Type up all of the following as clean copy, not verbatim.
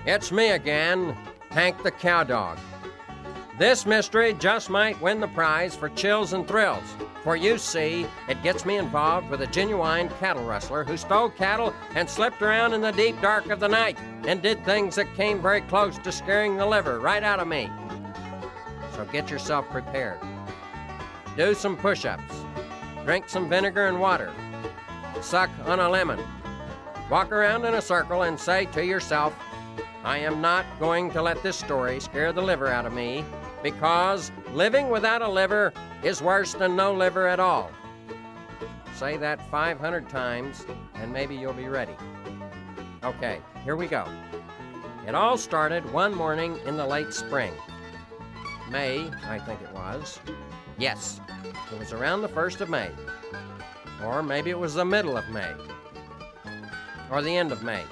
It's me again, Hank the Cowdog. This mystery just might win the prize for chills and thrills, for you see, it gets me involved with a genuine cattle rustler who stole cattle and slipped around in the deep dark of the night and did things that came very close to scaring the liver right out of me. So get yourself prepared. Do some push-ups. Drink some vinegar and water. Suck on a lemon. Walk around in a circle and say to yourself, I am not going to let this story scare the liver out of me, because living without a liver is worse than no liver at all. Say that 500 times, and maybe you'll be ready. Okay, here we go. It all started one morning in the late spring. May, I think it was. Yes, it was around the 1st of May. Or maybe it was the middle of May. Or the end of May.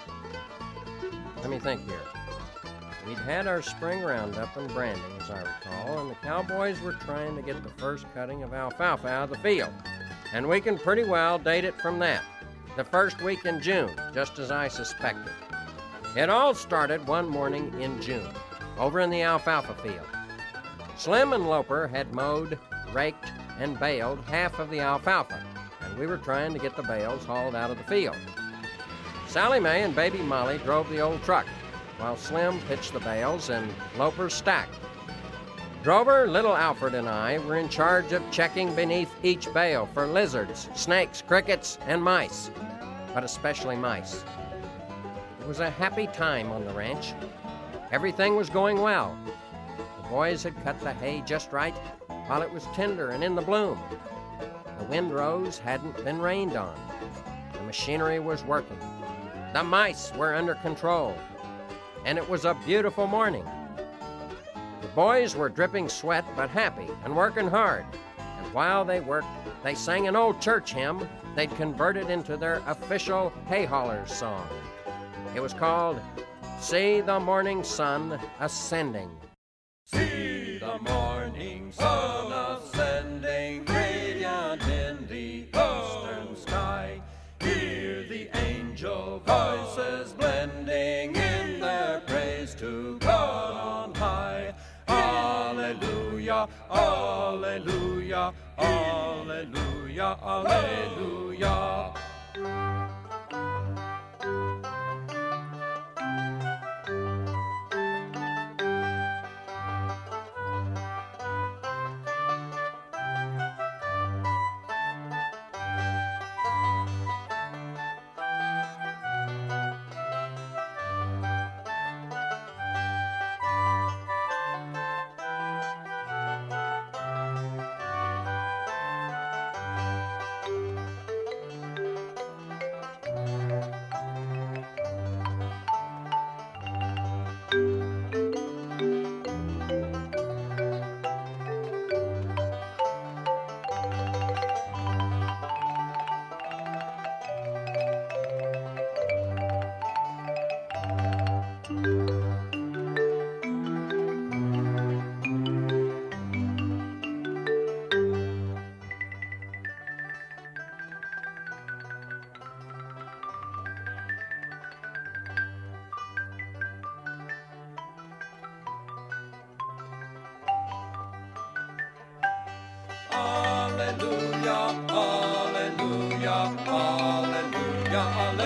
Let me think here. We'd had our spring roundup and branding, as I recall, and the cowboys were trying to get the first cutting of alfalfa out of the field. And we can pretty well date it from that, the first week in June, just as I suspected. It all started one morning in June, over in the alfalfa field. Slim and Loper had mowed, raked, and baled half of the alfalfa, and we were trying to get the bales hauled out of the field. Sally Mae and Baby Molly drove the old truck, while Slim pitched the bales and Loper stacked. Drover, Little Alfred, and I were in charge of checking beneath each bale for lizards, snakes, crickets, and mice, but especially mice. It was a happy time on the ranch. Everything was going well. The boys had cut the hay just right while it was tender and in the bloom. The windrows hadn't been rained on. The machinery was working. The mice were under control. And it was a beautiful morning. The boys were dripping sweat but happy and working hard. And while they worked, they sang an old church hymn they'd converted into their official hay haulers song. It was called, See the Morning Sun Ascending. See the morning sun ascending, radiant in the eastern sky. Hear the angel voices blending in their praise to God on high. Alleluia, alleluia, alleluia, alleluia. Alleluia, alleluia, alleluia,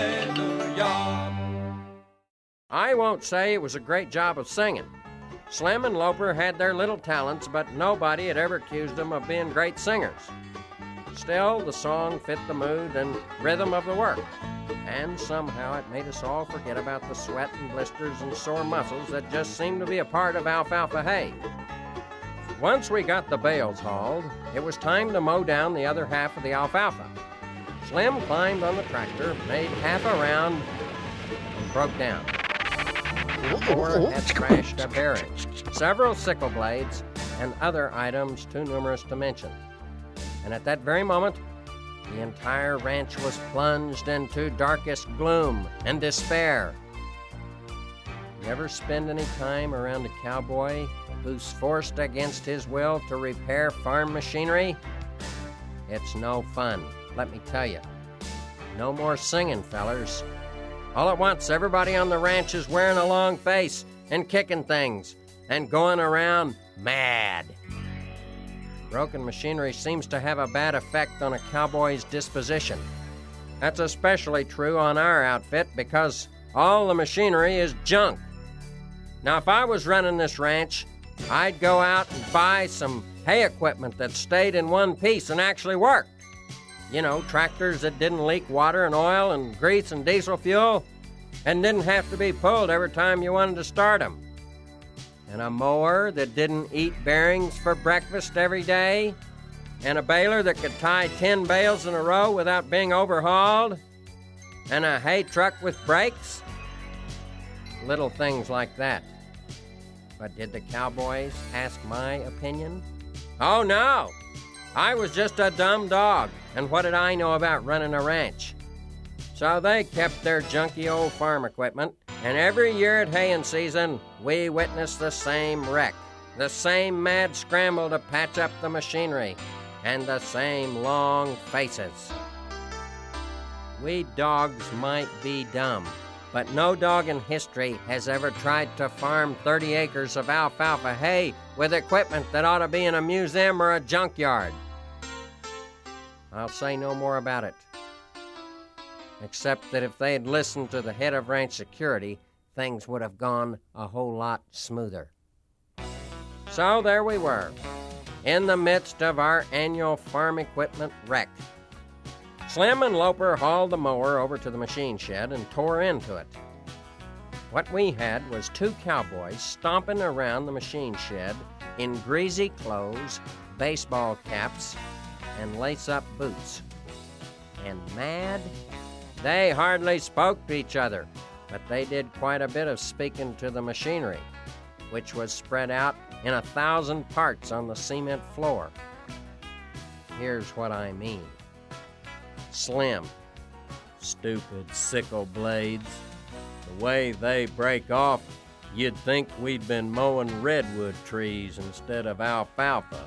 alleluia. I won't say it was a great job of singing. Slim and Loper had their little talents, but nobody had ever accused them of being great singers. Still, the song fit the mood and rhythm of the work, and somehow it made us all forget about the sweat and blisters and sore muscles that just seemed to be a part of alfalfa hay. Once we got the bales hauled, it was time to mow down the other half of the alfalfa. Slim climbed on the tractor, made half a round, and broke down. The mower had crashed a bearing, several sickle blades, and other items too numerous to mention. And at that very moment, the entire ranch was plunged into darkest gloom and despair. You ever spend any time around a cowboy who's forced against his will to repair farm machinery? It's no fun, let me tell you. No more singing, fellers. All at once, everybody on the ranch is wearing a long face and kicking things and going around mad. Broken machinery seems to have a bad effect on a cowboy's disposition. That's especially true on our outfit because all the machinery is junk. Now, if I was running this ranch, I'd go out and buy some hay equipment that stayed in one piece and actually worked. You know, tractors that didn't leak water and oil and grease and diesel fuel and didn't have to be pulled every time you wanted to start them. And a mower that didn't eat bearings for breakfast every day, and a baler that could tie 10 bales in a row without being overhauled, and a hay truck with brakes. Little things like that. But did the cowboys ask my opinion? Oh, no! I was just a dumb dog, and what did I know about running a ranch? So they kept their junky old farm equipment, and every year at haying season, we witnessed the same wreck, the same mad scramble to patch up the machinery, and the same long faces. We dogs might be dumb, but no dog in history has ever tried to farm 30 acres of alfalfa hay with equipment that ought to be in a museum or a junkyard. I'll say no more about it, except that if they had listened to the head of ranch security, things would have gone a whole lot smoother. So there we were, in the midst of our annual farm equipment wreck. Slim and Loper hauled the mower over to the machine shed and tore into it. What we had was two cowboys stomping around the machine shed in greasy clothes, baseball caps, and lace-up boots. And mad? They hardly spoke to each other, but they did quite a bit of speaking to the machinery, which was spread out in 1,000 parts on the cement floor. Here's what I mean. Slim. Stupid sickle blades. The way they break off, you'd think we'd been mowing redwood trees instead of alfalfa.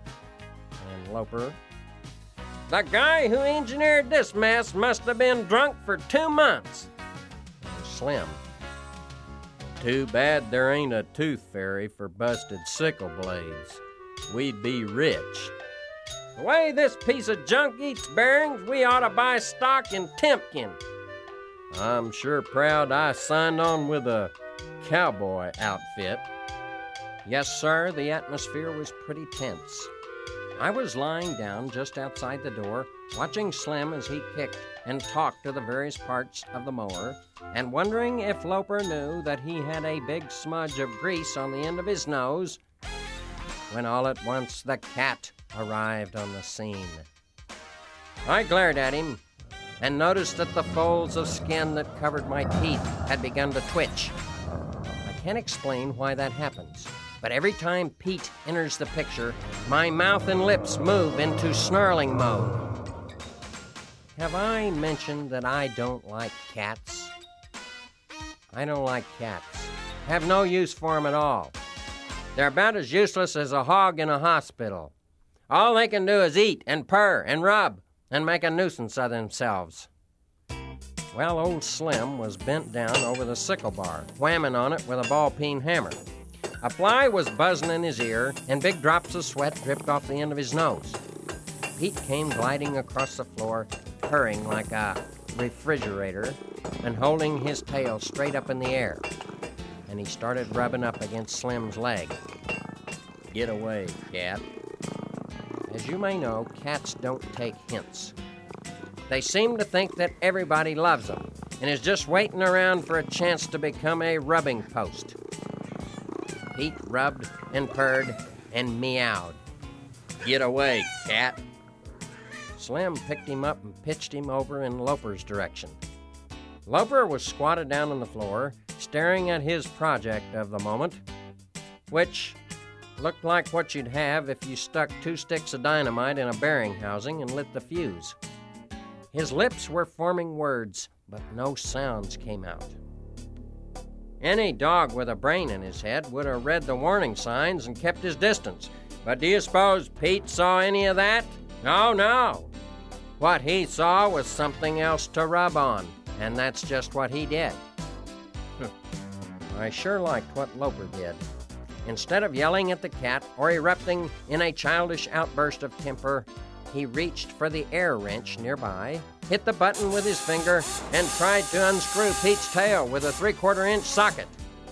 And Loper. The guy who engineered this mess must have been drunk for 2 months. And Slim. Too bad there ain't a tooth fairy for busted sickle blades. We'd be rich. The way this piece of junk eats bearings, we ought to buy stock in Temkin. I'm sure proud I signed on with a cowboy outfit. Yes, sir, the atmosphere was pretty tense. I was lying down just outside the door, watching Slim as he kicked and talked to the various parts of the mower, and wondering if Loper knew that he had a big smudge of grease on the end of his nose, when all at once the cat arrived on the scene. I glared at him and noticed that the folds of skin that covered my teeth had begun to twitch. I can't explain why that happens, but every time Pete enters the picture, my mouth and lips move into snarling mode. Have I mentioned that I don't like cats? I don't like cats. Have no use for them at all. They're about as useless as a hog in a hospital. All they can do is eat and purr and rub and make a nuisance of themselves. Well, old Slim was bent down over the sickle bar, whamming on it with a ball-peen hammer. A fly was buzzing in his ear, and big drops of sweat dripped off the end of his nose. Pete came gliding across the floor, purring like a refrigerator, and holding his tail straight up in the air. And he started rubbing up against Slim's leg. Get away, cat. As you may know, cats don't take hints. They seem to think that everybody loves them and is just waiting around for a chance to become a rubbing post. Pete rubbed and purred and meowed. Get away, cat. Slim picked him up and pitched him over in Loper's direction. Loper was squatted down on the floor, staring at his project of the moment, which looked like what you'd have if you stuck 2 sticks of dynamite in a bearing housing and lit the fuse. His lips were forming words, but no sounds came out. Any dog with a brain in his head would have read the warning signs and kept his distance. But do you suppose Pete saw any of that? Oh, no. What he saw was something else to rub on, And that's just what he did. I sure liked what Loper did. Instead of yelling at the cat or erupting in a childish outburst of temper, he reached for the air wrench nearby, hit the button with his finger, and tried to unscrew Pete's tail with a 3/4-inch socket.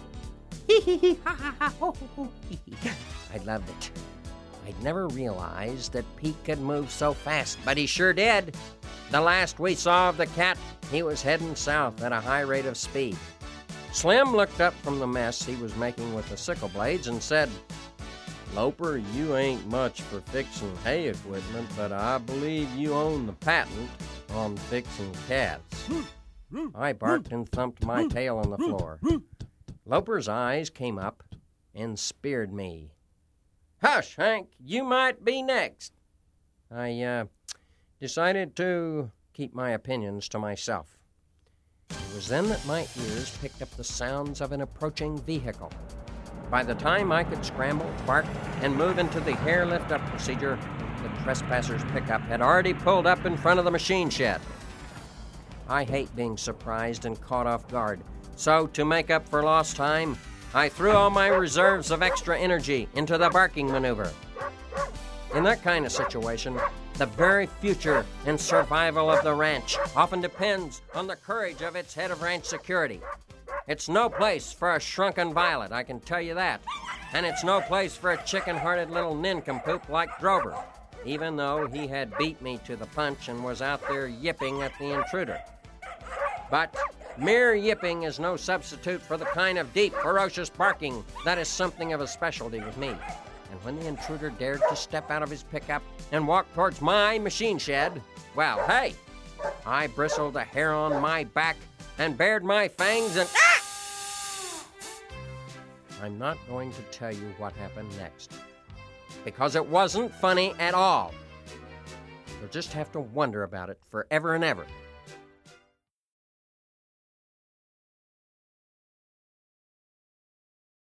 I loved it. I'd never realized that Pete could move so fast, but he sure did. The last we saw of the cat, he was heading south at a high rate of speed. Slim looked up from the mess he was making with the sickle blades and said, "Loper, you ain't much for fixing hay equipment, but I believe you own the patent on fixing cats." I barked and thumped my tail on the floor. Loper's eyes came up and speared me. "Hush, Hank, you might be next." I decided to keep my opinions to myself. It was then that my ears picked up the sounds of an approaching vehicle. By the time I could scramble, bark, and move into the hair lift-up procedure, the trespasser's pickup had already pulled up in front of the machine shed. I hate being surprised and caught off guard, so to make up for lost time, I threw all my reserves of extra energy into the barking maneuver. In that kind of situation, the very future and survival of the ranch often depends on the courage of its head of ranch security. It's no place for a shrunken violet, I can tell you that. And it's no place for a chicken-hearted little nincompoop like Drover, even though he had beat me to the punch and was out there yipping at the intruder. But mere yipping is no substitute for the kind of deep, ferocious barking that is something of a specialty with me. And when the intruder dared to step out of his pickup and walk towards my machine shed, well, hey, I bristled the hair on my back and bared my fangs and... I'm not going to tell you what happened next, because it wasn't funny at all. You'll just have to wonder about it forever and ever.